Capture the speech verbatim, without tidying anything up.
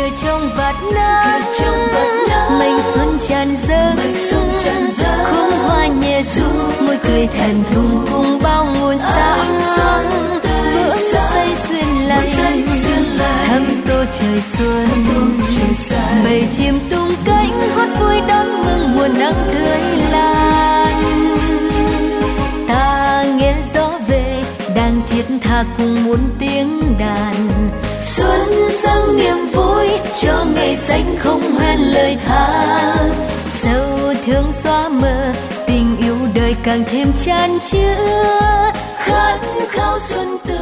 cửa trong vạt nắng mây xuân tràn dâng khóm hoa nhẹ ru môi cười thẹn thùng cùng bao nguồn sáng bướm say duyên lành thăm tô trời xuân bầy chim tung cánh hót vui đón mừng mùa nắng tươi lan. Ta nghe gió về đang thiết tha cùng muôn tiếng đàn xuân sang niềm vui cho ngày xanh không hoen lời tha sâu thương xóa mờ tình yêu đời càng thêm chan chứa khát khao xuân tươi.